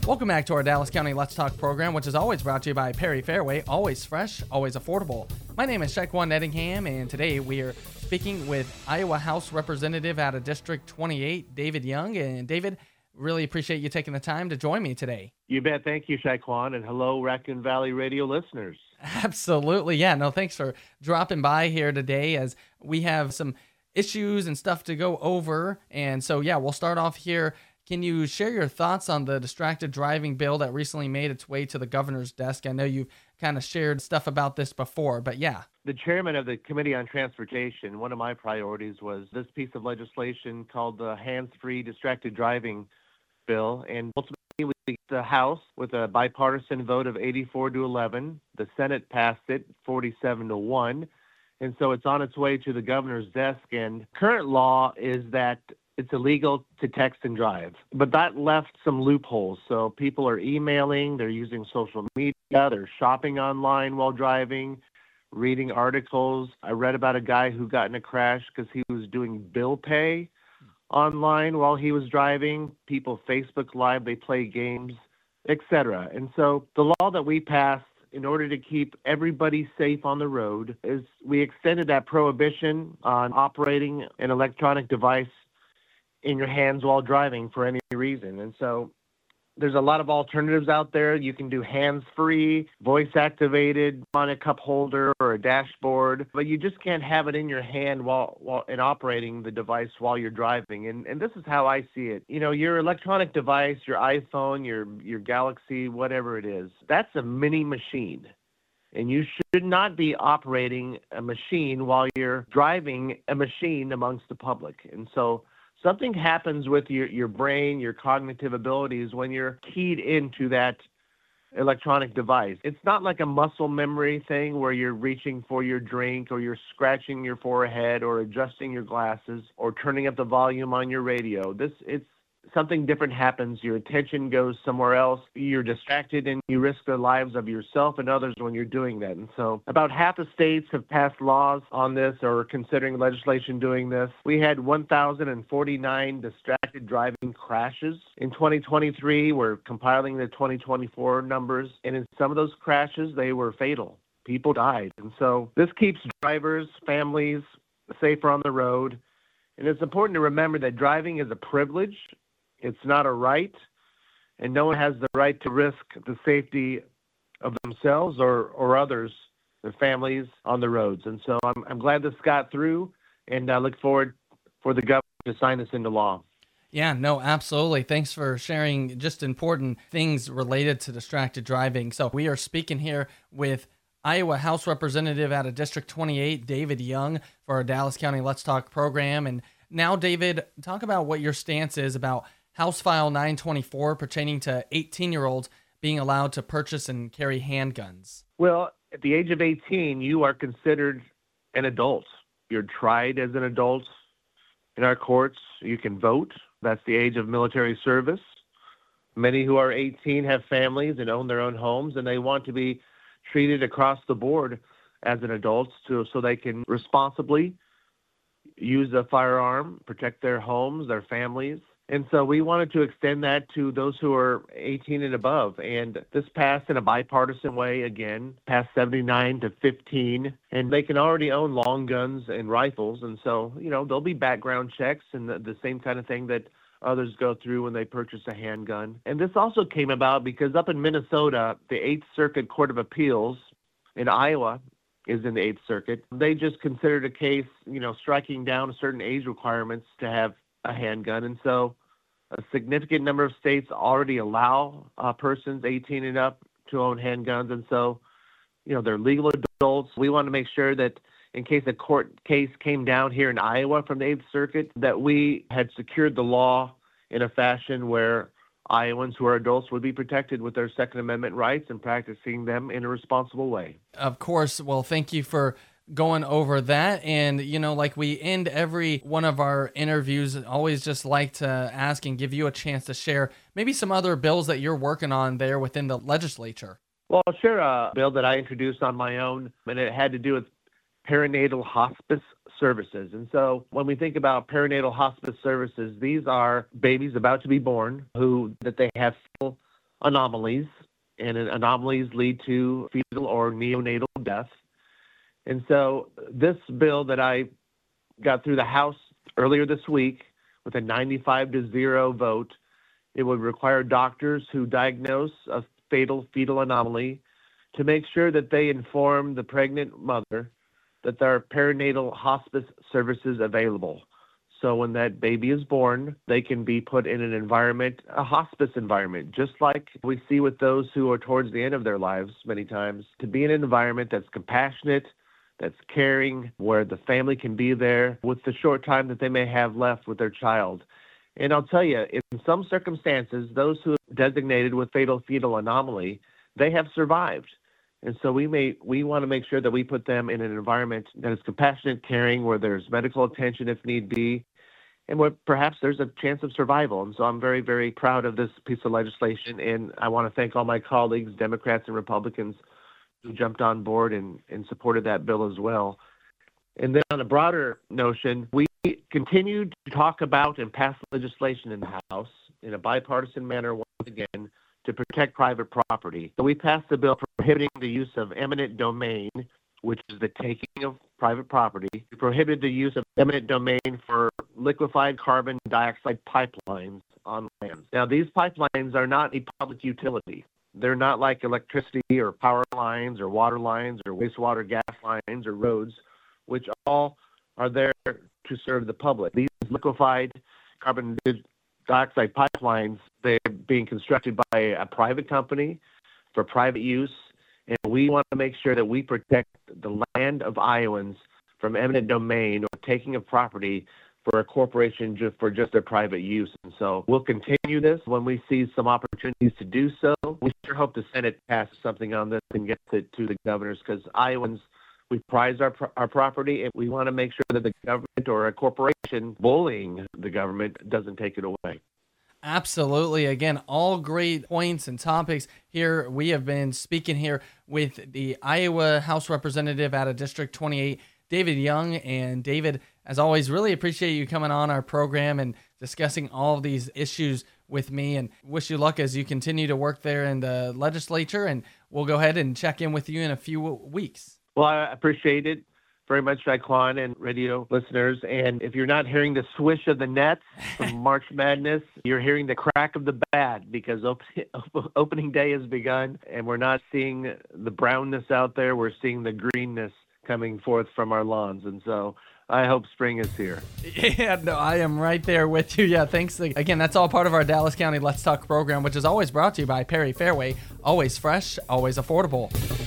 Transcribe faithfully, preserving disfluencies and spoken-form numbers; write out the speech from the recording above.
Welcome back to our Dallas County Let's Talk program, which is always brought to you by Perry Fairway, always fresh, always affordable. My name is Shaquan Nettingham, and today we are speaking with Iowa House Representative out of District twenty-eight, David Young. And David, really appreciate you taking the time to join me today. You bet. Thank you, Shaquan, and hello, Raccoon Valley radio listeners. Absolutely. Yeah, no, thanks for dropping by here today as we have some issues and stuff to go over. And so, yeah, we'll start off here. Can you share your thoughts on the distracted driving bill that recently made its way to the governor's desk? I know you've kind of shared stuff about this before, but yeah. The chairman of the Committee on Transportation, one of my priorities was this piece of legislation called the Hands-Free Distracted Driving Bill. And ultimately, we the House with a bipartisan vote of eighty-four to eleven. The Senate passed it forty-seven to one. And so it's on its way to the governor's desk. And current law is that it's illegal to text and drive. But that left some loopholes. So people are emailing, they're using social media, they're shopping online while driving, reading articles. I read about a guy who got in a crash because he was doing bill pay online while he was driving. People Facebook Live, they play games, et cetera. And so the law that we passed in order to keep everybody safe on the road is we extended that prohibition on operating an electronic device in your hands while driving for any reason. And so there's a lot of alternatives out there. You can do hands-free, voice-activated on a cup holder or a dashboard, but you just can't have it in your hand while while and operating the device while you're driving. And and this is how I see it. You know, your electronic device, your iPhone, your your Galaxy, whatever it is, that's a mini machine. And you should not be operating a machine while you're driving a machine amongst the public. And so something happens with your, your brain, your cognitive abilities when you're keyed into that electronic device. It's not like a muscle memory thing where you're reaching for your drink or you're scratching your forehead or adjusting your glasses or turning up the volume on your radio. This it's something different happens. Your attention goes somewhere else. You're distracted and you risk the lives of yourself and others when you're doing that. And so about half the states have passed laws on this or are considering legislation doing this. We had one thousand forty-nine distracted driving crashes in twenty twenty-three. We're compiling the twenty twenty-four numbers. And in some of those crashes, they were fatal. People died. And so this keeps drivers, families safer on the road. And it's important to remember that driving is a privilege. It's not a right, and no one has the right to risk the safety of themselves or, or others, their families, on the roads. And so I'm, I'm glad this got through, and I look forward for the governor to sign this into law. Yeah, no, absolutely. Thanks for sharing just important things related to distracted driving. So we are speaking here with Iowa House Representative out of District twenty-eight, David Young, for our Dallas County Let's Talk program. And now, David, talk about what your stance is about House File nine twenty-four pertaining to eighteen-year-olds being allowed to purchase and carry handguns. Well, at the age of eighteen, you are considered an adult. You're tried as an adult in our courts. You can vote. That's the age of military service. Many who are eighteen have families and own their own homes, and they want to be treated across the board as an adult to, so they can responsibly use a firearm, protect their homes, their families. And so we wanted to extend that to those who are eighteen and above. And this passed in a bipartisan way, again, passed seventy-nine to fifteen. And they can already own long guns and rifles. And so, you know, there'll be background checks and the, the same kind of thing that others go through when they purchase a handgun. And this also came about because up in Minnesota, the Eighth Circuit Court of Appeals in Iowa is in the Eighth Circuit. They just considered a case, you know, striking down certain age requirements to have a handgun. And so a significant number of states already allow uh, persons eighteen and up to own handguns. And so, you know, they're legal adults. We want to make sure that in case a court case came down here in Iowa from the Eighth Circuit, that we had secured the law in a fashion where Iowans who are adults would be protected with their Second Amendment rights and practicing them in a responsible way. Of course. Well, thank you for going over that. And, you know, like we end every one of our interviews, always just like to ask and give you a chance to share maybe some other bills that you're working on there within the legislature. Well, I'll share a bill that I introduced on my own, and it had to do with perinatal hospice services. And so when we think about perinatal hospice services, these are babies about to be born who that they have full anomalies, and anomalies lead to fetal or neonatal death. And so this bill that I got through the House earlier this week with a ninety-five to zero vote, it would require doctors who diagnose a fatal fetal anomaly to make sure that they inform the pregnant mother that there are perinatal hospice services available. So when that baby is born, they can be put in an environment, a hospice environment, just like we see with those who are towards the end of their lives many times, to be in an environment that's compassionate, that's caring, where the family can be there with the short time that they may have left with their child. And I'll tell you, in some circumstances, those who are designated with fatal fetal anomaly, they have survived. And so we may we want to make sure that we put them in an environment that is compassionate, caring, where there's medical attention if need be, and where perhaps there's a chance of survival. And so I'm very, very proud of this piece of legislation, and I want to thank all my colleagues, Democrats and Republicans, who jumped on board and, and supported that bill as well. And then on a broader notion, we continue to talk about and pass legislation in the House in a bipartisan manner once again to protect private property. So we passed a bill prohibiting the use of eminent domain, which is the taking of private property. We prohibited the use of eminent domain for liquefied carbon dioxide pipelines on lands. Now, these pipelines are not a public utility. They're not like electricity or power lines or water lines or wastewater gas lines or roads, which all are there to serve the public. These liquefied carbon dioxide pipelines, they're being constructed by a private company for private use, and we want to make sure that we protect the land of Iowans from eminent domain or taking of property for a corporation just for just their private use. And so we'll continue this when we see some opportunities to do so. We sure hope the Senate passes something on this and gets it to the governors, because Iowans, we prize our our property, and we want to make sure that the government or a corporation bullying the government doesn't take it away. Absolutely. Again, all great points and topics here. We have been speaking here with the Iowa House Representative out of District twenty-eight, David Young. And David, as always, really appreciate you coming on our program and discussing all of these issues with me, and wish you luck as you continue to work there in the legislature. And we'll go ahead and check in with you in a few weeks. Well, I appreciate it very much, Shaquan and radio listeners. And if you're not hearing the swish of the nets from March Madness, you're hearing the crack of the bat, because op- opening day has begun, and we're not seeing the brownness out there. We're seeing the greenness coming forth from our lawns. And so I hope spring is here. Yeah, no, I am right there with you. Yeah, thanks. Again, that's all part of our Dallas County Let's Talk program, which is always brought to you by Perry Fairway. Always fresh, always affordable.